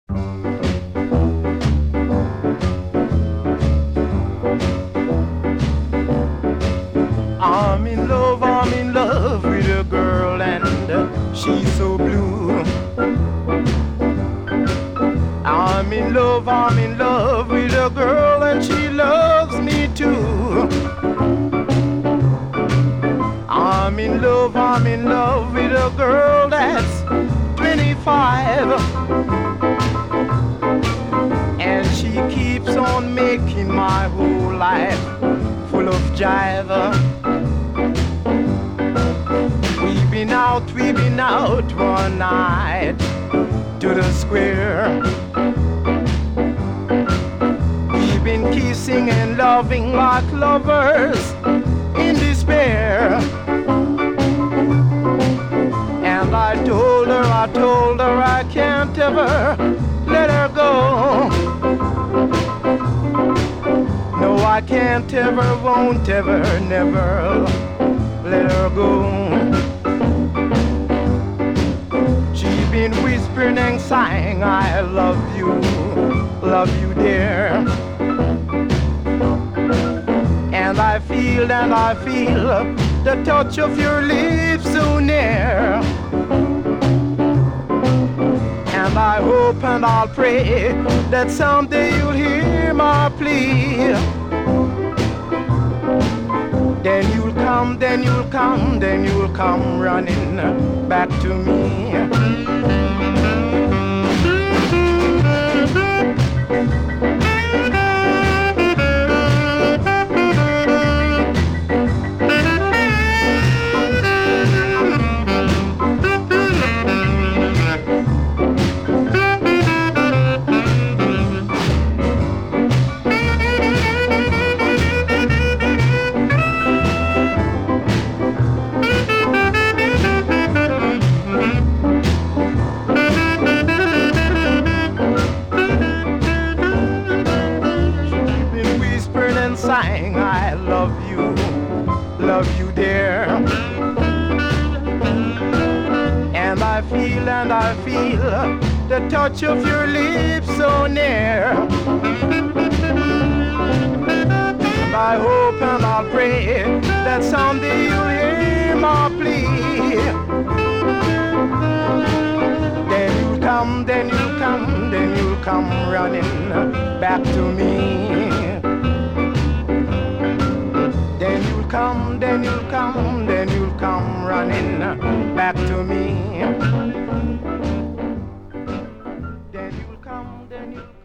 I'm in love with a girl and she's so blue. I'm in love with a girl and she loves me too. I'm in love with a girl that's 25. And she keeps on making my whole life full of jive. We've been out one night to the square. We've been kissing and loving like lovers in despair. And I told her I can't ever let her go. No, I can't ever, won't ever, never let her go. She's been whispering and sighing, I love you dear. And I feel the touch of your lips so near. And I hope and I'll pray that someday you'll hear my plea. Then you'll come running back to me. Sighing, I love you dear. And I feel the touch of your lips so near. And I hope and I'll pray that someday you'll hear my plea. Then you'll come running back to me. Then you'll come running back to me. Then you'll come